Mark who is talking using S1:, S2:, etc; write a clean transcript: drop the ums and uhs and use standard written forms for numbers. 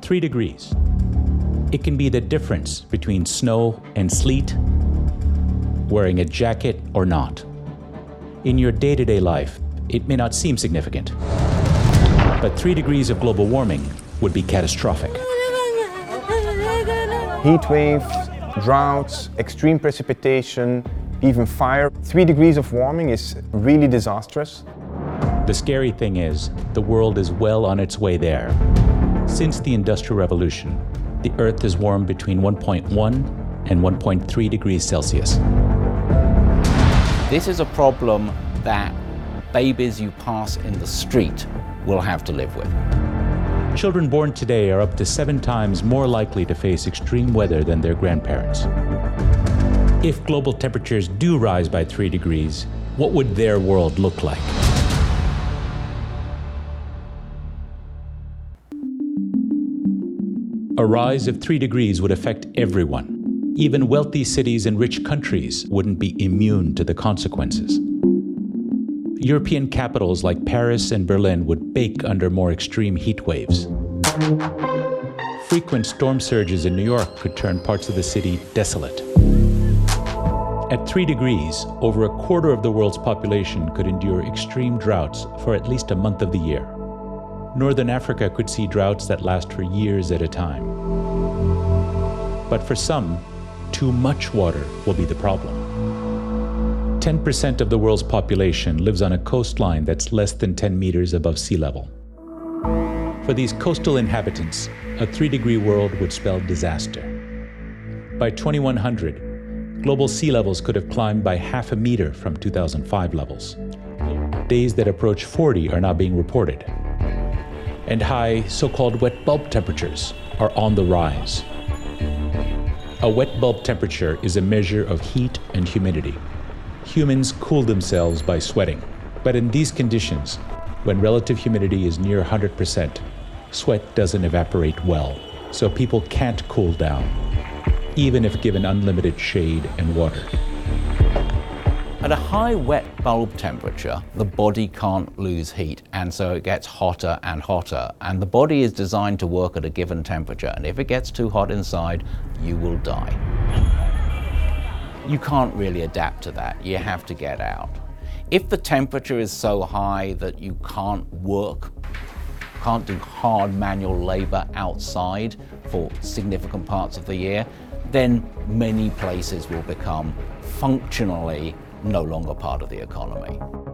S1: 3 degrees. It can be the difference between snow and sleet, wearing a jacket or not. In your day-to-day life, it may not seem significant, but 3 degrees of global warming would be catastrophic.
S2: Heat waves, droughts, extreme precipitation, even fire. 3 degrees of warming is really disastrous.
S1: The scary thing is, the world is well on its way there. Since the Industrial Revolution, the Earth has warmed between 1.1 and 1.3 degrees Celsius.
S3: This is a problem that babies you pass in the street will have to live with.
S1: Children born today are up to 7 times more likely to face extreme weather than their grandparents. If global temperatures do rise by 3 degrees, what would their world look like? A rise of 3 degrees would affect everyone. Even wealthy cities and rich countries wouldn't be immune to the consequences. European capitals like Paris and Berlin would bake under more extreme heat waves. Frequent storm surges in New York could turn parts of the city desolate. At 3 degrees, over a quarter of the world's population could endure extreme droughts for at least a month of the year. Northern Africa could see droughts that last for years at a time. But for some, too much water will be the problem. 10% of the world's population lives on a coastline that's less than 10 meters above sea level. For these coastal inhabitants, a 3-degree world would spell disaster. By 2100, global sea levels could have climbed by half a meter from 2005 levels. Days that approach 40 are now being reported. And high so-called wet bulb temperatures are on the rise. A wet bulb temperature is a measure of heat and humidity. Humans cool themselves by sweating, but in these conditions, when relative humidity is near 100%, sweat doesn't evaporate well, so people can't cool down, even if given unlimited shade and water.
S3: At a high wet bulb temperature, the body can't lose heat, and so it gets hotter and hotter. And the body is designed to work at a given temperature, and if it gets too hot inside, you will die. You can't really adapt to that. You have to get out. If the temperature is so high that you can't work, can't do hard manual labor outside for significant parts of the year, then many places will become functionally no longer part of the economy.